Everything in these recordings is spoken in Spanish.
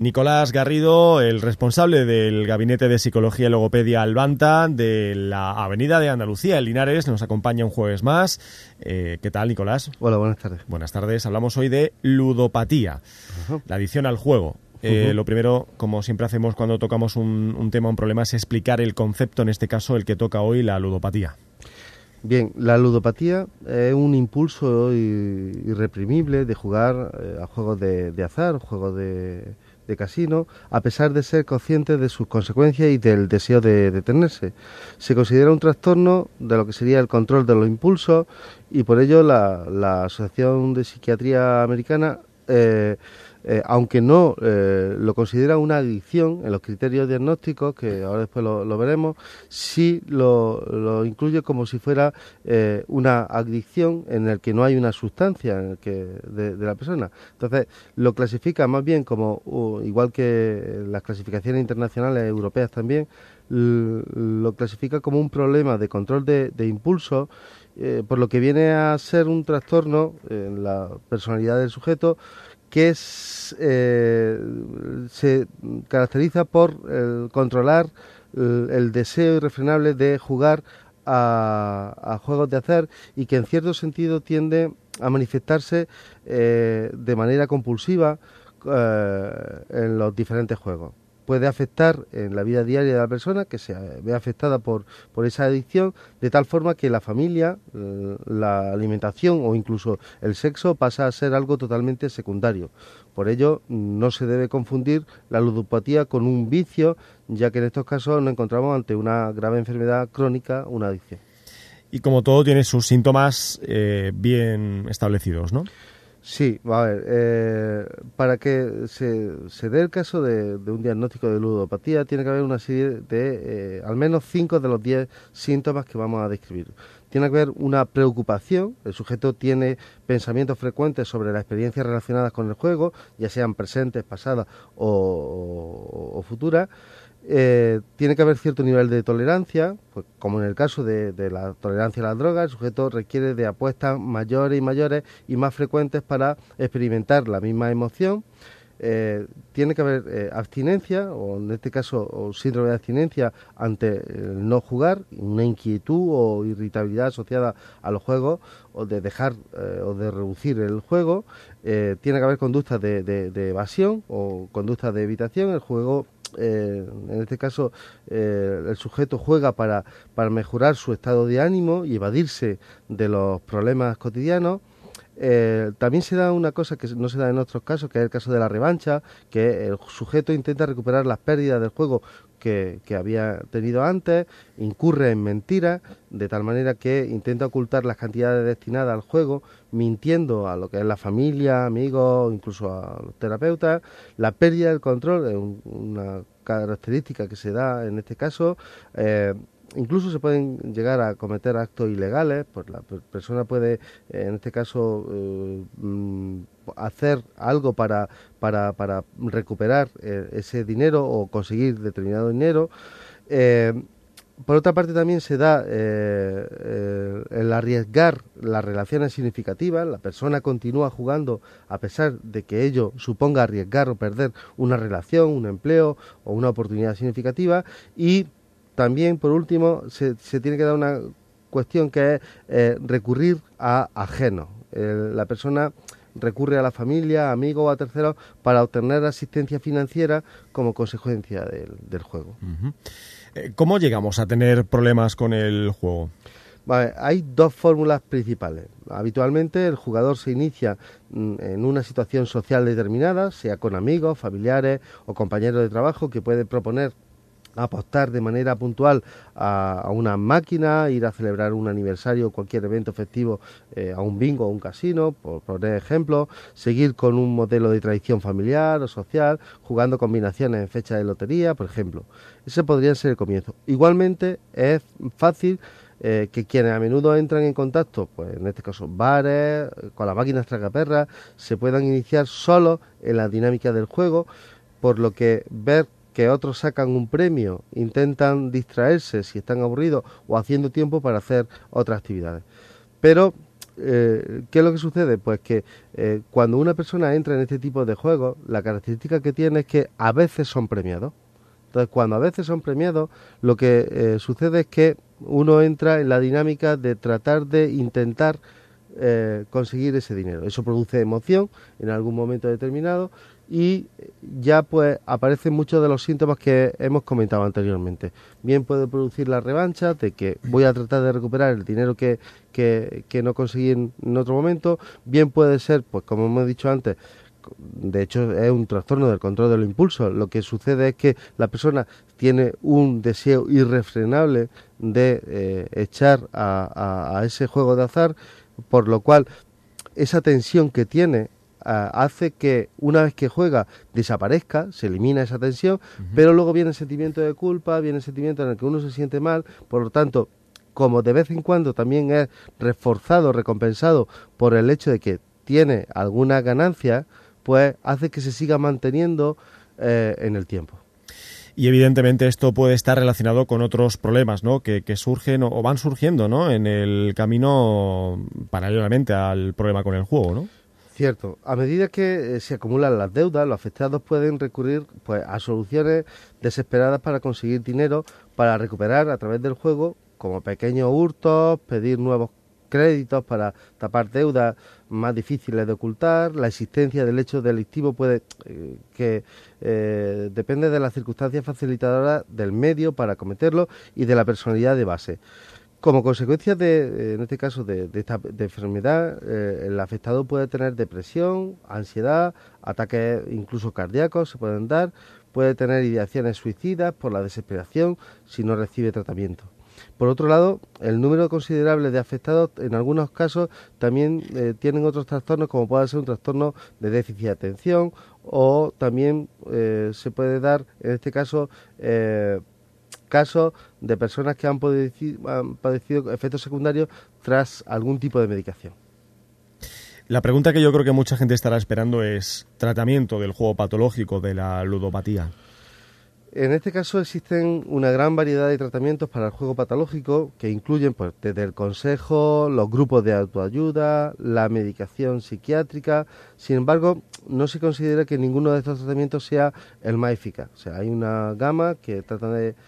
Nicolás Garrido, el responsable del Gabinete de Psicología y Logopedia Albanta de la Avenida de Andalucía, en Linares, nos acompaña un jueves más. ¿Qué tal, Nicolás? Hola, buenas tardes. Buenas tardes. Hablamos hoy de ludopatía, la adicción al juego. Lo primero, como siempre hacemos cuando tocamos un tema, un problema, es explicar el concepto, en este caso el que toca hoy, la ludopatía. Bien, la ludopatía es un impulso irreprimible de jugar a juegos de azar, juegos de casino, a pesar de ser conscientes de sus consecuencias y del deseo de detenerse. Se considera un trastorno de lo que sería el control de los impulsos y por ello la Asociación de Psiquiatría Americana, aunque no lo considera una adicción en los criterios diagnósticos, que ahora después lo veremos, sí lo incluye como si fuera una adicción en el que no hay una sustancia en el que de la persona. Entonces lo clasifica más bien como, igual que las clasificaciones internacionales europeas también, lo clasifica como un problema de control de impulsos, por lo que viene a ser un trastorno en la personalidad del sujeto que se caracteriza por controlar el deseo irrefrenable de jugar a juegos de azar y que en cierto sentido tiende a manifestarse de manera compulsiva en los diferentes juegos. Puede afectar en la vida diaria de la persona, que se ve afectada por esa adicción, de tal forma que la familia, la alimentación o incluso el sexo pasa a ser algo totalmente secundario. Por ello, no se debe confundir la ludopatía con un vicio, ya que en estos casos nos encontramos ante una grave enfermedad crónica, una adicción. Y como todo, tiene sus síntomas bien establecidos, ¿no? Sí, a ver, para que se dé el caso de un diagnóstico de ludopatía tiene que haber una serie de al menos 5 de los 10 síntomas que vamos a describir. Tiene que haber una preocupación, el sujeto tiene pensamientos frecuentes sobre las experiencias relacionadas con el juego, ya sean presentes, pasadas o futuras. Tiene que haber cierto nivel de tolerancia, pues como en el caso de la tolerancia a las drogas, el sujeto requiere de apuestas mayores y mayores y más frecuentes para experimentar la misma emoción. Tiene que haber abstinencia, o en este caso o síndrome de abstinencia ante el no jugar, una inquietud o irritabilidad asociada a los juegos, o de dejar o de reducir el juego. Tiene que haber conductas de evasión o conductas de evitación. El juego, en este caso, el sujeto juega para mejorar su estado de ánimo y evadirse de los problemas cotidianos. También se da una cosa que no se da en otros casos, que es el caso de la revancha, que el sujeto intenta recuperar las pérdidas del juego que había tenido antes, incurre en mentiras, de tal manera que intenta ocultar las cantidades destinadas al juego, mintiendo a lo que es la familia, amigos, incluso a los terapeutas. La pérdida del control es una característica que se da en este caso. Incluso se pueden llegar a cometer actos ilegales, pues la persona puede, en este caso, hacer algo para recuperar ese dinero o conseguir determinado dinero. Por otra parte, también se da el arriesgar las relaciones significativas. La persona continúa jugando a pesar de que ello suponga arriesgar o perder una relación, un empleo o una oportunidad significativa. Y también, por último, se tiene que dar una cuestión que es recurrir a ajenos. La persona recurre a la familia, amigos o a terceros para obtener asistencia financiera como consecuencia del juego. ¿Cómo llegamos a tener problemas con el juego? Vale, hay dos fórmulas principales. Habitualmente el jugador se inicia en una situación social determinada, sea con amigos, familiares o compañeros de trabajo, que puede proponer apostar de manera puntual a una máquina, ir a celebrar un aniversario o cualquier evento festivo, a un bingo o un casino, por poner ejemplo, seguir con un modelo de tradición familiar o social, jugando combinaciones en fechas de lotería, por ejemplo. Ese podría ser el comienzo. Igualmente es fácil que quienes a menudo entran en contacto, pues en este caso bares, con las máquinas tragaperras, se puedan iniciar solo en la dinámica del juego, por lo que ver que otros sacan un premio, intentan distraerse si están aburridos o haciendo tiempo para hacer otras actividades. Pero ¿qué es lo que sucede? Pues que cuando una persona entra en este tipo de juegos, la característica que tiene es que a veces son premiados. Entonces, cuando a veces son premiados, lo que sucede es que uno entra en la dinámica de tratar de intentar conseguir ese dinero. Eso produce emoción en algún momento determinado y ya pues aparecen muchos de los síntomas que hemos comentado anteriormente. Bien puede producir la revancha de que voy a tratar de recuperar el dinero que no conseguí en otro momento. Bien puede ser, pues como hemos dicho antes, de hecho es un trastorno del control de los impulsos. Lo que sucede es que la persona tiene un deseo irrefrenable de echar a ese juego de azar, por lo cual esa tensión que tiene hace que una vez que juega desaparezca, se elimina esa tensión, pero luego viene el sentimiento de culpa, viene el sentimiento en el que uno se siente mal, por lo tanto, como de vez en cuando también es reforzado, recompensado por el hecho de que tiene alguna ganancia, pues hace que se siga manteniendo en el tiempo. Y evidentemente esto puede estar relacionado con otros problemas, ¿no? que surgen o van surgiendo, ¿no? En el camino paralelamente al problema con el juego, ¿no? Cierto. A medida que se acumulan las deudas, los afectados pueden recurrir pues a soluciones desesperadas para conseguir dinero para recuperar a través del juego, como pequeños hurtos, pedir nuevos créditos para tapar deudas más difíciles de ocultar. La existencia del hecho delictivo puede depende de las circunstancias facilitadoras del medio para cometerlo y de la personalidad de base. Como consecuencia en este caso de esta enfermedad, el afectado puede tener depresión, ansiedad, ataques incluso cardíacos se pueden dar, puede tener ideaciones suicidas por la desesperación si no recibe tratamiento. Por otro lado, el número considerable de afectados en algunos casos también tienen otros trastornos, como puede ser un trastorno de déficit de atención, o también se puede dar, en este caso, casos de personas que han padecido efectos secundarios tras algún tipo de medicación. La pregunta que yo creo que mucha gente estará esperando es ¿tratamiento del juego patológico de la ludopatía? En este caso existen una gran variedad de tratamientos para el juego patológico que incluyen pues, desde el consejo, los grupos de autoayuda, la medicación psiquiátrica. Sin embargo, no se considera que ninguno de estos tratamientos sea el más eficaz. O sea, hay una gama que trata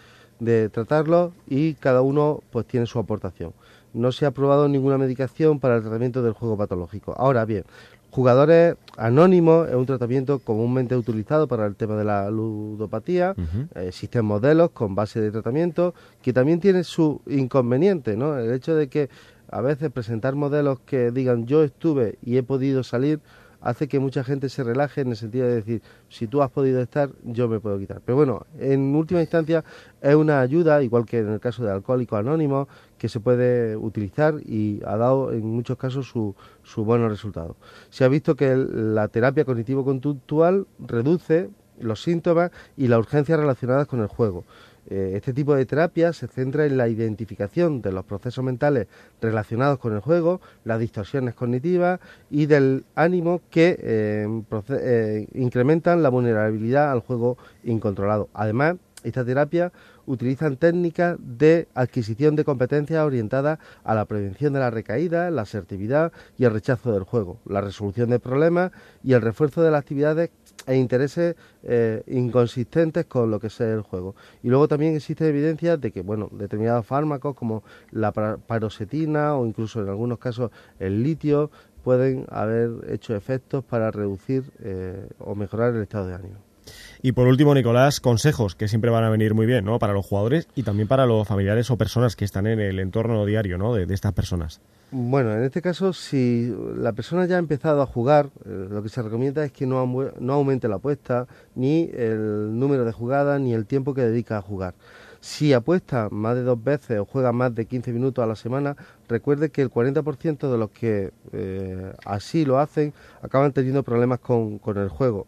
de tratarlo y cada uno pues tiene su aportación. No se ha aprobado ninguna medicación para el tratamiento del juego patológico. Ahora bien, jugadores anónimos es un tratamiento comúnmente utilizado para el tema de la ludopatía. Existen modelos con base de tratamiento que también tienen su inconveniente, ¿no? El hecho de que a veces presentar modelos que digan yo estuve y he podido salir hace que mucha gente se relaje en el sentido de decir, si tú has podido estar, yo me puedo quitar. Pero bueno, en última instancia es una ayuda, igual que en el caso de Alcohólicos Anónimos, que se puede utilizar y ha dado en muchos casos su buenos resultados. Se ha visto que la terapia cognitivo-conductual reduce los síntomas y las urgencias relacionadas con el juego. Este tipo de terapia se centra en la identificación de los procesos mentales relacionados con el juego, las distorsiones cognitivas y del ánimo que incrementan la vulnerabilidad al juego incontrolado. Además, esta terapia utiliza técnicas de adquisición de competencias orientadas a la prevención de la recaída, la asertividad y el rechazo del juego, la resolución de problemas y el refuerzo de las actividades e intereses inconsistentes con lo que es el juego. Y luego también existe evidencia de que, bueno, determinados fármacos como la paroxetina o incluso en algunos casos el litio pueden haber hecho efectos para reducir o mejorar el estado de ánimo. Y por último, Nicolás, consejos que siempre van a venir muy bien, ¿no? Para los jugadores y también para los familiares o personas que están en el entorno diario, ¿no? de estas personas. Bueno, en este caso, si la persona ya ha empezado a jugar, lo que se recomienda es que no aumente la apuesta, ni el número de jugadas, ni el tiempo que dedica a jugar. Si apuesta más de 2 veces o juega más de 15 minutos a la semana, recuerde que el 40% de los que así lo hacen acaban teniendo problemas con el juego.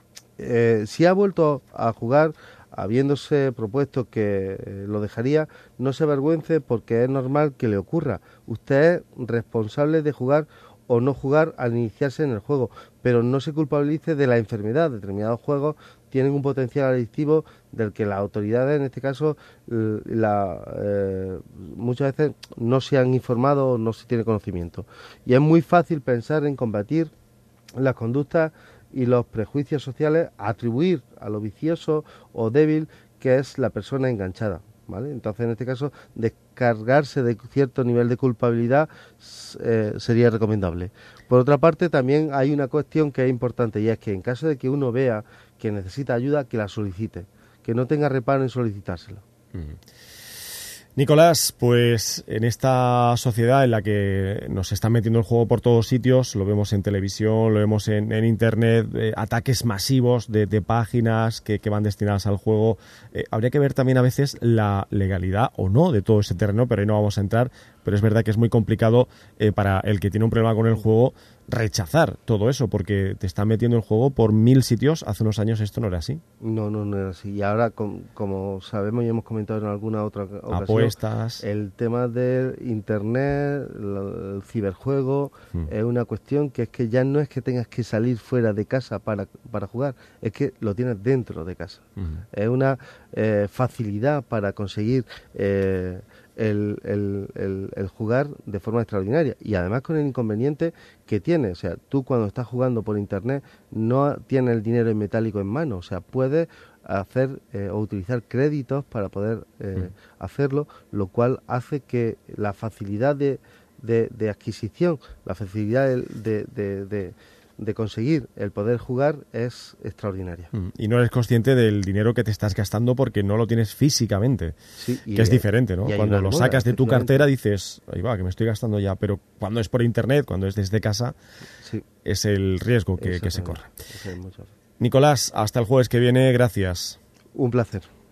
Si ha vuelto a jugar, habiéndose propuesto que lo dejaría, no se avergüence porque es normal que le ocurra. Usted es responsable de jugar o no jugar al iniciarse en el juego, pero no se culpabilice de la enfermedad. Determinados juegos tienen un potencial adictivo del que las autoridades, en este caso, muchas veces no se han informado o no se tiene conocimiento. Y es muy fácil pensar en combatir las conductas y los prejuicios sociales, atribuir a lo vicioso o débil que es la persona enganchada, ¿vale? Entonces, en este caso, descargarse de cierto nivel de culpabilidad sería recomendable. Por otra parte, también hay una cuestión que es importante, y es que en caso de que uno vea que necesita ayuda, que la solicite, que no tenga reparo en solicitársela. Nicolás, pues en esta sociedad en la que nos están metiendo el juego por todos sitios, lo vemos en televisión, lo vemos en internet, ataques masivos de páginas que van destinadas al juego, habría que ver también a veces la legalidad o no de todo ese terreno, pero ahí no vamos a entrar. Pero es verdad que es muy complicado para el que tiene un problema con el juego rechazar todo eso, porque te están metiendo el juego por 1000 sitios. Hace unos años esto no era así. No era así. Y ahora, como sabemos y hemos comentado en alguna otra ocasión, apuestas, el tema del internet, el ciberjuego, es una cuestión que es que ya no es que tengas que salir fuera de casa para jugar, es que lo tienes dentro de casa. Es una facilidad para conseguir el jugar de forma extraordinaria, y además con el inconveniente que tiene, o sea, tú cuando estás jugando por internet no tienes el dinero en metálico en mano, o sea, puedes hacer o utilizar créditos para poder hacerlo, lo cual hace que la facilidad de adquisición, la facilidad de conseguir el poder jugar es extraordinaria. Y no eres consciente del dinero que te estás gastando porque no lo tienes físicamente, sí, que es diferente, ¿no? Cuando lo sacas de tu cartera dices, ahí va, que me estoy gastando ya, pero cuando es por internet, cuando es desde casa, sí, es el riesgo que se corre. Nicolás, hasta el jueves que viene, gracias. Un placer.